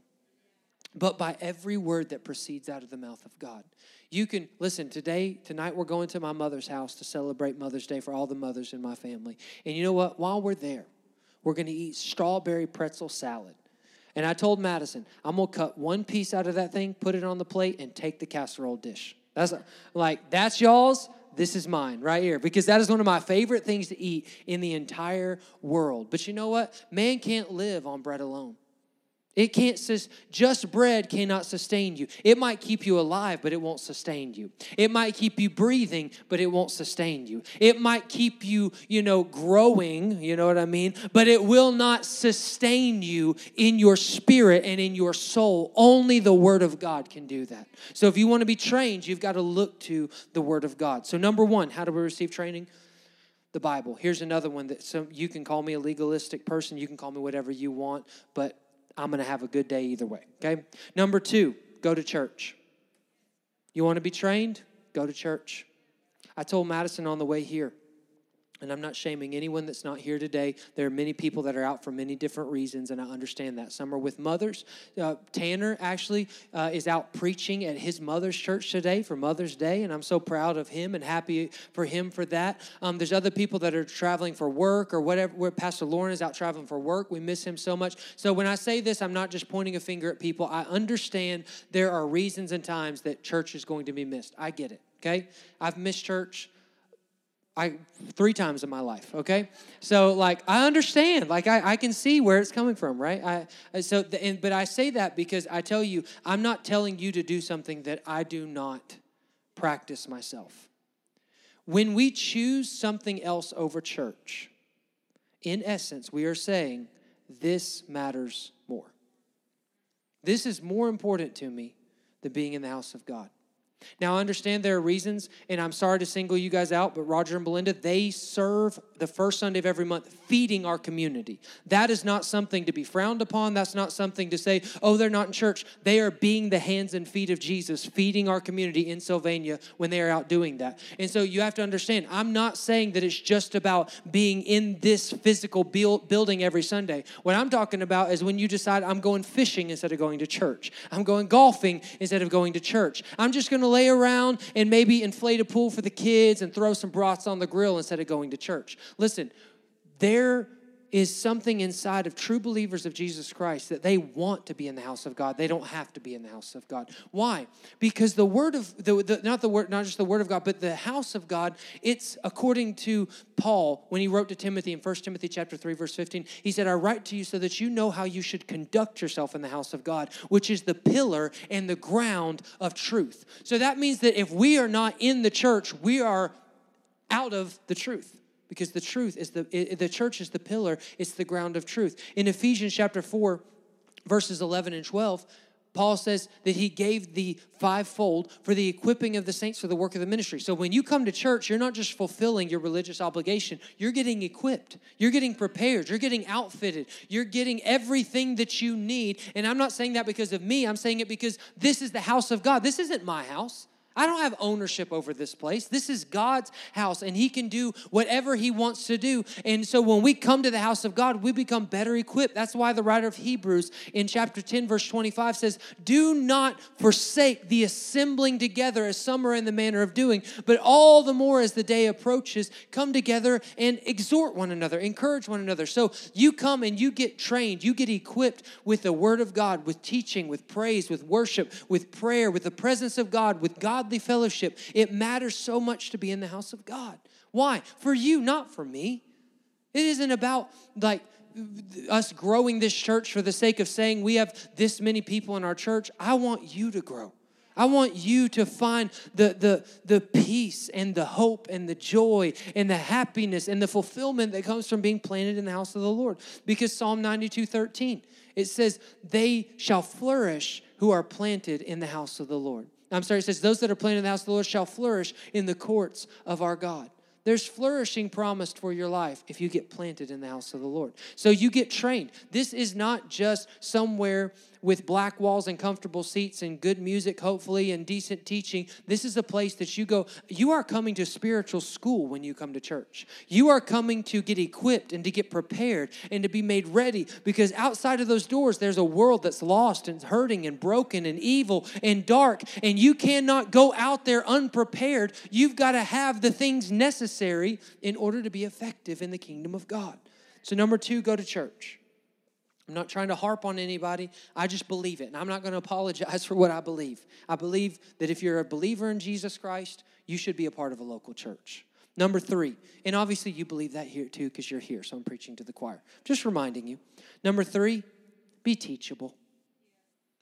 but by every word that proceeds out of the mouth of God. You can, listen, tonight we're going to my mother's house to celebrate Mother's Day for all the mothers in my family. And you know what? While we're there, we're going to eat strawberry pretzel salad. And I told Madison, I'm going to cut one piece out of that thing, put it on the plate, and take the casserole dish. That's y'all's, this is mine right here. Because that is one of my favorite things to eat in the entire world. But you know what? Man can't live on bread alone. It can't, just bread cannot sustain you. It might keep you alive, but it won't sustain you. It might keep you breathing, but it won't sustain you. It might keep you, growing, you know what I mean? But it will not sustain you in your spirit and in your soul. Only the Word of God can do that. So if you want to be trained, you've got to look to the Word of God. So number one, how do we receive training? The Bible. Here's another one that you can call me a legalistic person. You can call me whatever you want, but I'm going to have a good day either way, okay? Number two, go to church. You want to be trained? Go to church. I told Madison on the way here, and I'm not shaming anyone that's not here today. There are many people that are out for many different reasons, and I understand that. Some are with mothers. Tanner actually is out preaching at his mother's church today for Mother's Day, and I'm so proud of him and happy for him for that. There's other people that are traveling for work or whatever. Where Pastor Lauren is out traveling for work. We miss him so much. So when I say this, I'm not just pointing a finger at people. I understand there are reasons and times that church is going to be missed. I get it, okay? I've missed church 3 times in my life, okay? So, I understand. I can see where it's coming from, right? But I say that because I tell you, I'm not telling you to do something that I do not practice myself. When we choose something else over church, in essence, we are saying, this matters more. This is more important to me than being in the house of God. Now, I understand there are reasons, and I'm sorry to single you guys out, but Roger and Belinda, they serve the first Sunday of every month feeding our community. That is not something to be frowned upon. That's not something to say, oh, they're not in church. They are being the hands and feet of Jesus, feeding our community in Sylvania when they are out doing that. And so you have to understand, I'm not saying that it's just about being in this physical building every Sunday. What I'm talking about is when you decide I'm going fishing instead of going to church. I'm going golfing instead of going to church. I'm just going to lay around and maybe inflate a pool for the kids and throw some brats on the grill instead of going to church. Listen, there is something inside of true believers of Jesus Christ that they want to be in the house of God. They don't have to be in the house of God. Why? Because the word of not just the word of God, but the house of God, it's according to Paul when he wrote to Timothy in 1 Timothy chapter 3 verse 15. He said, "I write to you so that you know how you should conduct yourself in the house of God, which is the pillar and the ground of truth." So that means that if we are not in the church, we are out of the truth. Because the truth is the church is the pillar, it's the ground of truth. In Ephesians chapter 4, verses 11 and 12, Paul says that he gave the fivefold for the equipping of the saints for the work of the ministry. So when you come to church, you're not just fulfilling your religious obligation. You're getting equipped. You're getting prepared. You're getting outfitted. You're getting everything that you need. And I'm not saying that because of me. I'm saying it because this is the house of God. This isn't my house. I don't have ownership over this place. This is God's house, and he can do whatever he wants to do. And so when we come to the house of God, we become better equipped. That's why the writer of Hebrews in chapter 10, verse 25 says, "Do not forsake the assembling together as some are in the manner of doing, but all the more as the day approaches, come together and exhort one another, encourage one another." So you come and you get trained, you get equipped with the word of God, with teaching, with praise, with worship, with prayer, with the presence of God, with godly fellowship. It matters so much to be in the house of God. Why? For you, not for me. It isn't about us growing this church for the sake of saying we have this many people in our church. I want you to grow. I want you to find the peace and the hope and the joy and the happiness and the fulfillment that comes from being planted in the house of the Lord. Because Psalm 92:13, it says, "They shall flourish who are planted in the house of the Lord." It says, "Those that are planted in the house of the Lord shall flourish in the courts of our God." There's flourishing promised for your life if you get planted in the house of the Lord. So you get trained. This is not just somewhere with black walls and comfortable seats and good music, hopefully, and decent teaching. This is a place that you go. You are coming to spiritual school when you come to church. You are coming to get equipped and to get prepared and to be made ready, because outside of those doors, there's a world that's lost and hurting and broken and evil and dark, and you cannot go out there unprepared. You've got to have the things necessary in order to be effective in the kingdom of God. So number 2, go to church. I'm not trying to harp on anybody. I just believe it. And I'm not going to apologize for what I believe. I believe that if you're a believer in Jesus Christ, you should be a part of a local church. Number 3, and obviously you believe that here too because you're here, so I'm preaching to the choir. Just reminding you. Number 3, be teachable.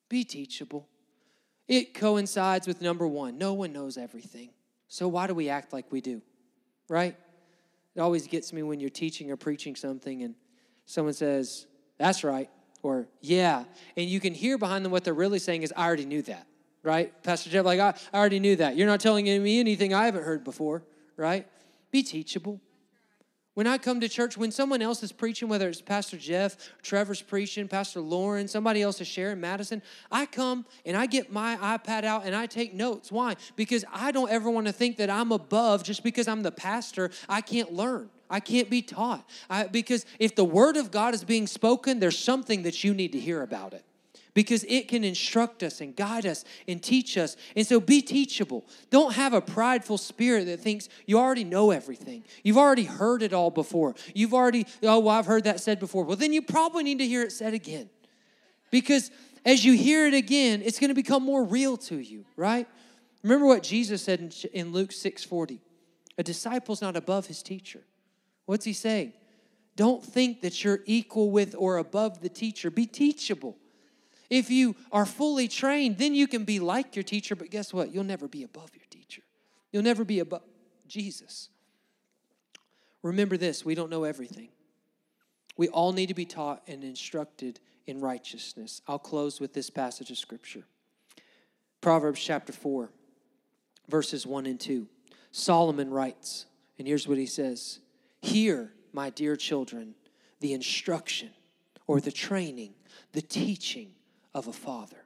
Be teachable. It coincides with number one. No one knows everything. So why do we act like we do? Right? It always gets me when you're teaching or preaching something and someone says, that's right, or yeah. And you can hear behind them what they're really saying is, I already knew that, right? Pastor Jeff, like, I already knew that. You're not telling me anything I haven't heard before, right? Be teachable. When I come to church, when someone else is preaching, whether it's Pastor Jeff, Trevor's preaching, Pastor Lauren, somebody else is sharing, Madison, I come and I get my iPad out and I take notes. Why? Because I don't ever want to think that I'm above just because I'm the pastor. I can't learn. I can't be taught. Because if the word of God is being spoken, there's something that you need to hear about it. Because it can instruct us and guide us and teach us. And so be teachable. Don't have a prideful spirit that thinks you already know everything. You've already heard it all before. You've already, I've heard that said before. Well, then you probably need to hear it said again. Because as you hear it again, it's going to become more real to you, right? Remember what Jesus said in Luke 6:40. A disciple's not above his teacher. What's he saying? Don't think that you're equal with or above the teacher. Be teachable. If you are fully trained, then you can be like your teacher, but guess what? You'll never be above your teacher. You'll never be above Jesus. Remember this, we don't know everything. We all need to be taught and instructed in righteousness. I'll close with this passage of Scripture. Proverbs chapter 4, verses 1 and 2. Solomon writes, and here's what he says. Hear, my dear children, the instruction or the training, the teaching of a father.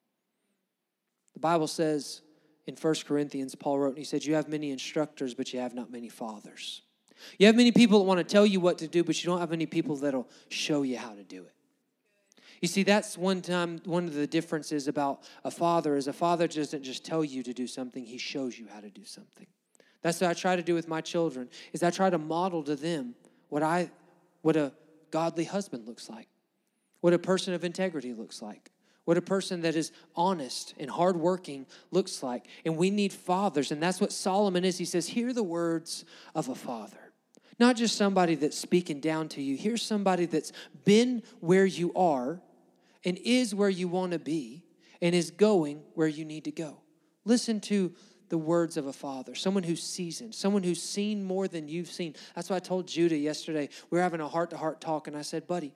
The Bible says in 1 Corinthians, Paul wrote, and he said, you have many instructors, but you have not many fathers. You have many people that want to tell you what to do, but you don't have any people that will show you how to do it. You see, that's one of the differences about a father is a father doesn't just tell you to do something, he shows you how to do something. That's what I try to do with my children, is I try to model to them what a godly husband looks like, what a person of integrity looks like, what a person that is honest and hardworking looks like. And we need fathers, and that's what Solomon is. He says, hear the words of a father. Not just somebody that's speaking down to you. Here's somebody that's been where you are and is where you want to be and is going where you need to go. Listen to the words of a father, someone who's seasoned, someone who's seen more than you've seen. That's why I told Judah yesterday. We were having a heart-to-heart talk, and I said, buddy,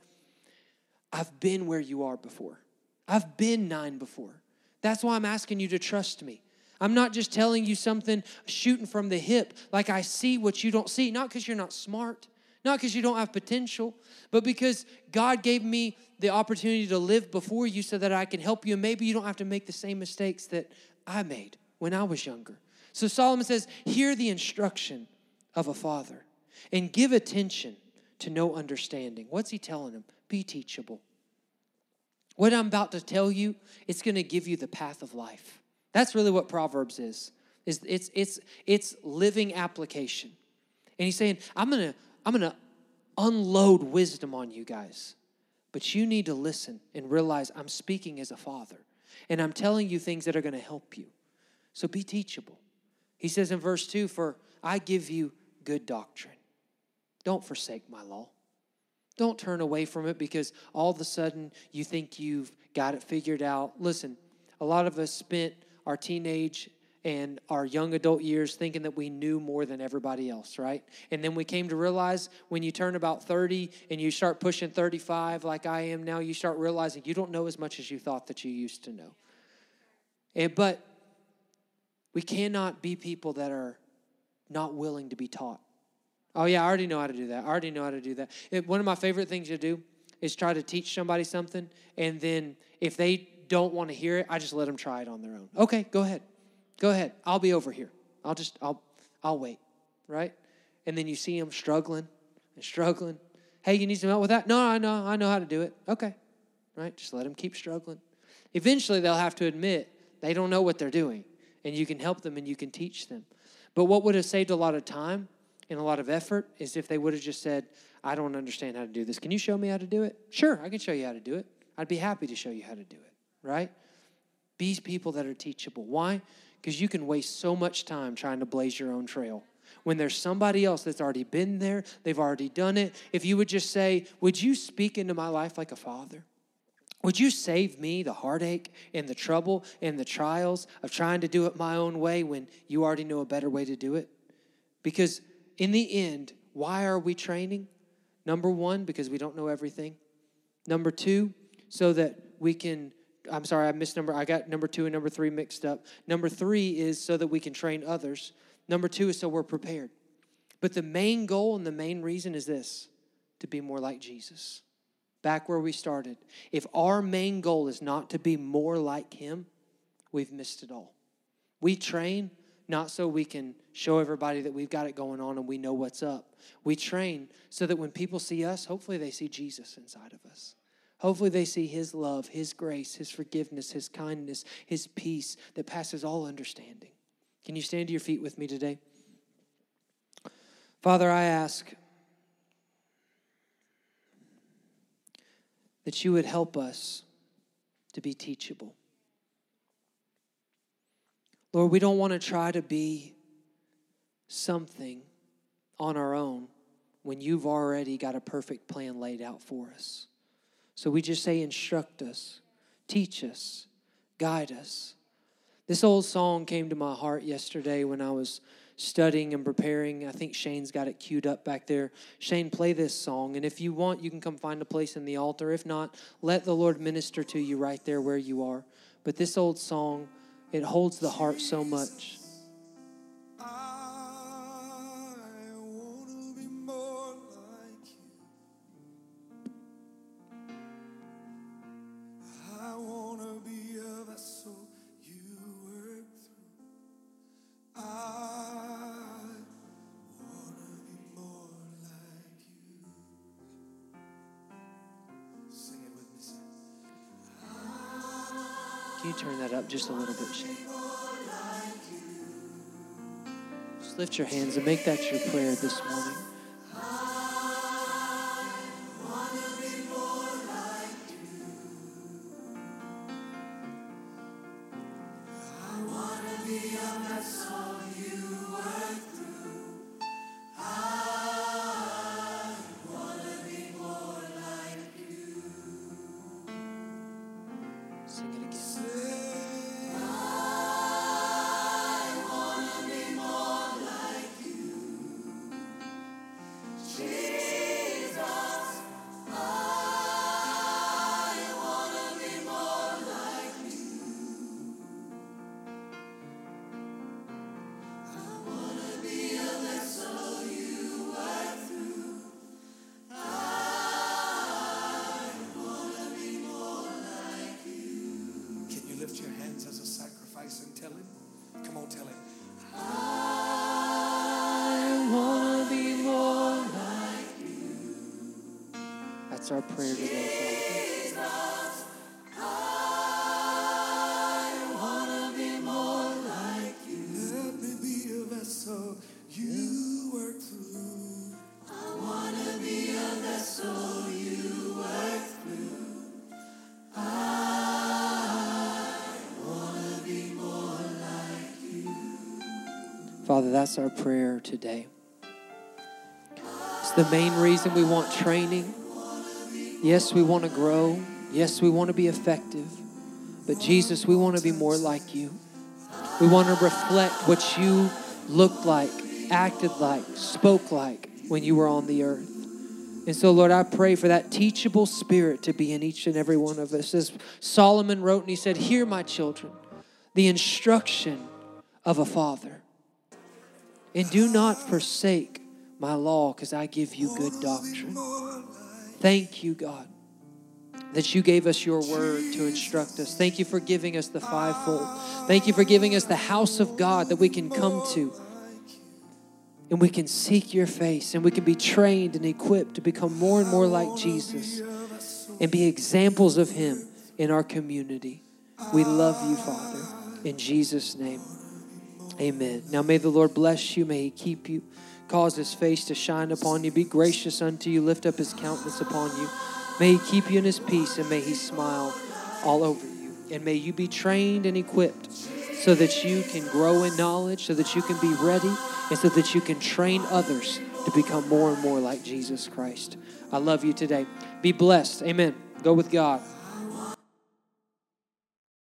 I've been where you are before. I've been 9 before. That's why I'm asking you to trust me. I'm not just telling you something shooting from the hip, like I see what you don't see, not because you're not smart, not because you don't have potential, but because God gave me the opportunity to live before you so that I can help you, and maybe you don't have to make the same mistakes that I made when I was younger. So Solomon says, hear the instruction of a father and give attention to no understanding. What's he telling him? Be teachable. What I'm about to tell you, it's going to give you the path of life. That's really what Proverbs is. It's living application. And he's saying, I'm going to unload wisdom on you guys. But you need to listen and realize I'm speaking as a father. And I'm telling you things that are going to help you. So be teachable. He says in verse 2, for I give you good doctrine. Don't forsake my law. Don't turn away from it because all of a sudden you think you've got it figured out. Listen, a lot of us spent our teenage and our young adult years thinking that we knew more than everybody else, right? And then we came to realize when you turn about 30 and you start pushing 35 like I am now, you start realizing you don't know as much as you thought that you used to know. But we cannot be people that are not willing to be taught. Oh, yeah, I already know how to do that. I already know how to do that. One of my favorite things to do is try to teach somebody something, and then if they don't want to hear it, I just let them try it on their own. Okay, go ahead. Go ahead. I'll be over here. I'll wait, right? And then you see them struggling and struggling. Hey, you need some help with that? No, I know how to do it. Okay, right? Just let them keep struggling. Eventually, they'll have to admit they don't know what they're doing, and you can help them and you can teach them. But what would have saved a lot of time and a lot of effort is if they would have just said, I don't understand how to do this. Can you show me how to do it? Sure, I can show you how to do it. I'd be happy to show you how to do it, right? Be people that are teachable. Why? Because you can waste so much time trying to blaze your own trail. When there's somebody else that's already been there, they've already done it. If you would just say, would you speak into my life like a father? Would you save me the heartache and the trouble and the trials of trying to do it my own way when you already know a better way to do it? Because in the end, why are we training? Number one, because we don't know everything. Number two, so that we can, I got number two and number three mixed up. Number three is so that we can train others. Number two is so we're prepared. But the main goal and the main reason is this, to be more like Jesus. Back where we started. If our main goal is not to be more like him, we've missed it all. We train not so we can show everybody that we've got it going on and we know what's up. We train so that when people see us, hopefully they see Jesus inside of us. Hopefully they see his love, his grace, his forgiveness, his kindness, his peace that passes all understanding. Can you stand to your feet with me today? Father, I ask that you would help us to be teachable. Lord, we don't want to try to be something on our own when you've already got a perfect plan laid out for us. So we just say, instruct us, teach us, guide us. This old song came to my heart yesterday when I was studying and preparing. I think Shane's got it queued up back there. Shane, play this song. And if you want, you can come find a place in the altar. If not, let the Lord minister to you right there where you are. But this old song, it holds the heart so much. Can you turn that up just a little bit, Shane? Just lift your hands and make that your prayer this morning. Sing it again. Lift your hands as a sacrifice and tell him. Come on, tell him. I want to be more like you. That's our prayer today, Father. I want to be more like you. Let me be a vessel you work through. I want to be a vessel you work through. Father, that's our prayer today. It's the main reason we want training. Yes, we want to grow. Yes, we want to be effective. But Jesus, we want to be more like you. We want to reflect what you looked like, acted like, spoke like when you were on the earth. And so, Lord, I pray for that teachable spirit to be in each and every one of us. As Solomon wrote, and he said, "Hear, my children, the instruction of a father. And do not forsake my law, because I give you good doctrine." Thank you, God, that you gave us your word to instruct us. Thank you for giving us the fivefold. Thank you for giving us the house of God that we can come to. And we can seek your face, and we can be trained and equipped to become more and more like Jesus and be examples of him in our community. We love you, Father. In Jesus' name. Amen. Now may the Lord bless you. May he keep you. Cause his face to shine upon you. Be gracious unto you. Lift up his countenance upon you. May he keep you in his peace, and may he smile all over you. And may you be trained and equipped so that you can grow in knowledge, so that you can be ready, and so that you can train others to become more and more like Jesus Christ. I love you today. Be blessed. Amen. Go with God.